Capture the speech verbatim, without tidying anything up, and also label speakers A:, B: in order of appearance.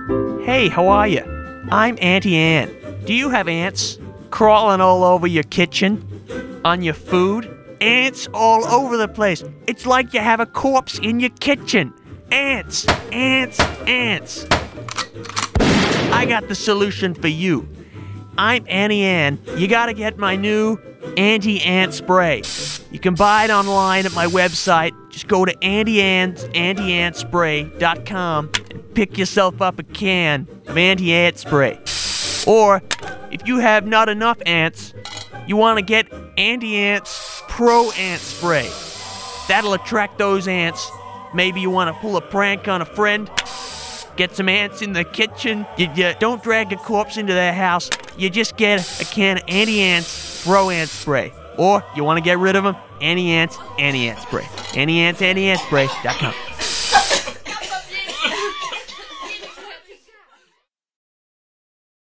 A: Hey, how are you? I'm Auntie Anne. Do you have ants crawling all over your kitchen? On your food? Ants all over the place. It's like you have a corpse in your kitchen. Ants, ants, ants. I got the solution for you. I'm Auntie Anne. You gotta get my new anti-ant spray. You can buy it online at my website. Just go to Auntie Anne's anti ant spray dot com and pick yourself up a can of anti-ant spray. Or, if you have not enough ants, you want to get Anti-Ants Pro Ant Spray. That'll attract those ants. Maybe you want to pull a prank on a friend. Get some ants in the kitchen. You, you don't drag a corpse into their house. You just get a can of Anti-Ants Pro Ant Spray. Or you want to get rid of them? Anti-Ants Anti-Ant Spray. Anti-Ants Anti Ant Spray dot com.